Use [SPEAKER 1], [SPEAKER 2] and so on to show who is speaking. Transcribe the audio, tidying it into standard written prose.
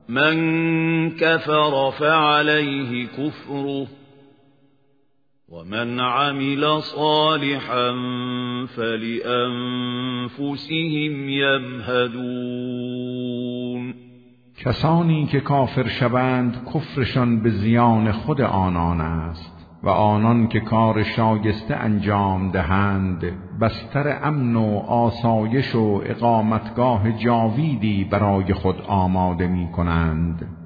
[SPEAKER 1] من كفر فعليه كفره ومن عمل صالحا فلأنفسهم يمهدون.
[SPEAKER 2] کسانی که کافر شوند کفرشان به زیان خود آنان است و آنان که کار شایسته انجام دهند بستر امن و آسایش و اقامتگاه جاویدی برای خود آماده می کنند.